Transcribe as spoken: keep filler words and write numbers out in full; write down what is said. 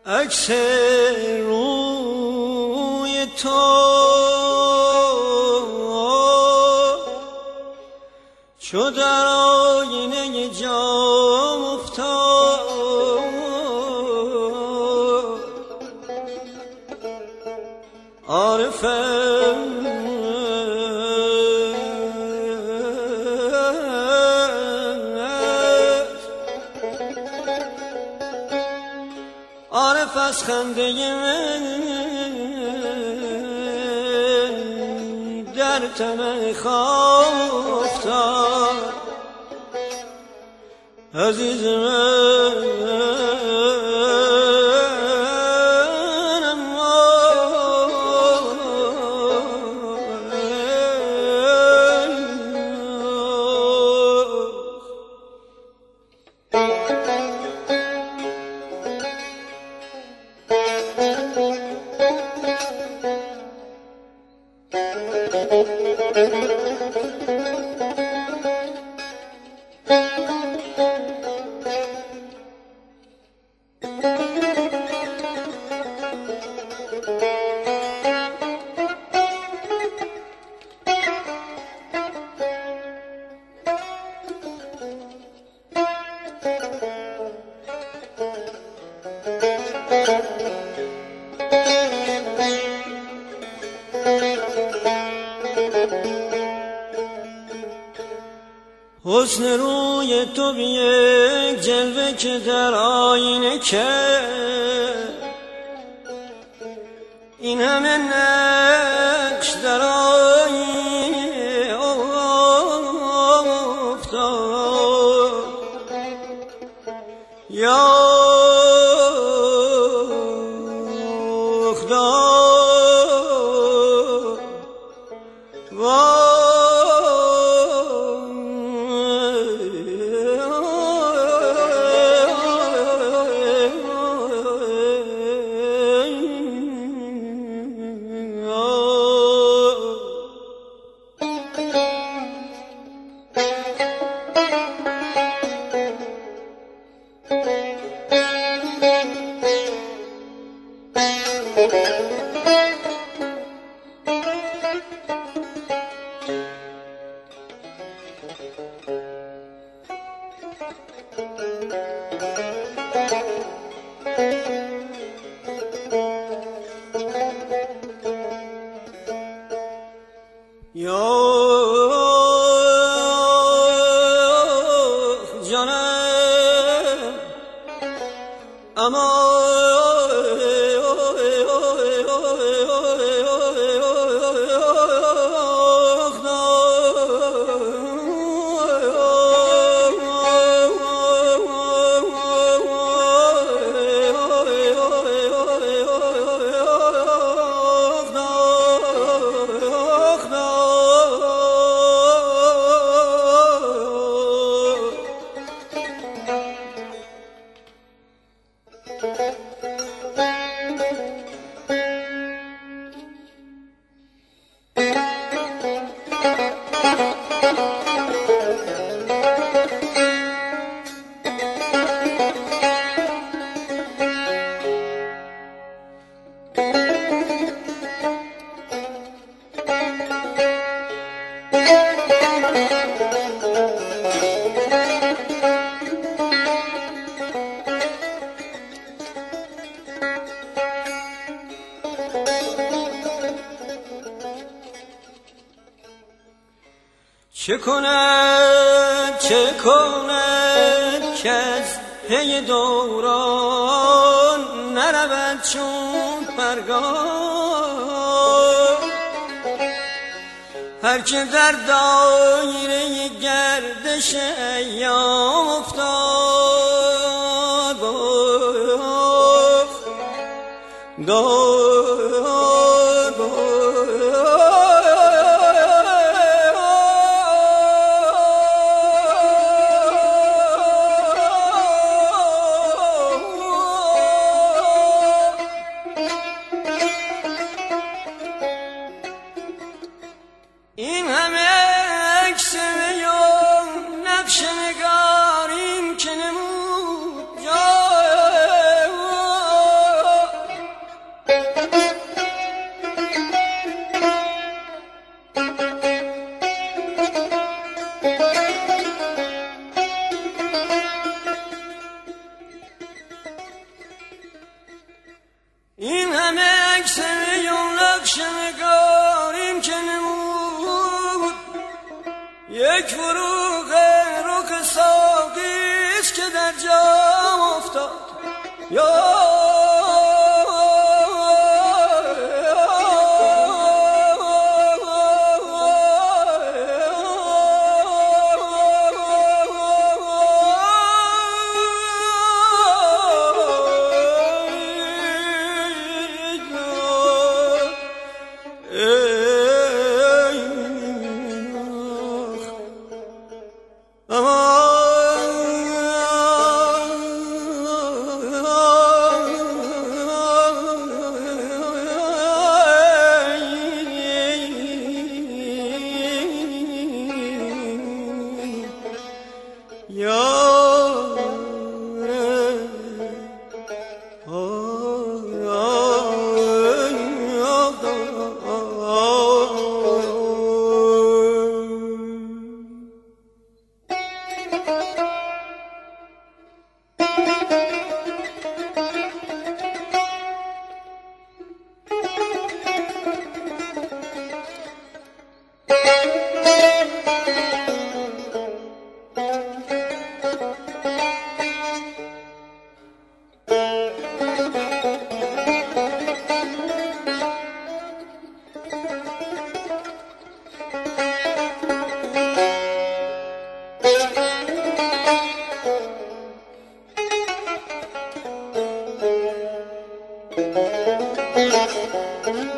عکس روی تو چو در آینه جام افتاد، عارف عارف از خنده من در طمع خواب افتاد. عزیز من حسن روی تو بی یک جلوه که در آینه که این همه نقش در آینه افتاد. یا خدا چه کند چه کند که از پی دوران نرود چون پرگار، هر که در دایره گردش ایام افتاد. دار دار این همه عکس یا نقش نگارین که نمود جای این همه اکسمی اون نقش نگاریم که نمود یک فروغ رخ ساقیست که در جام افتاد یا Thank you.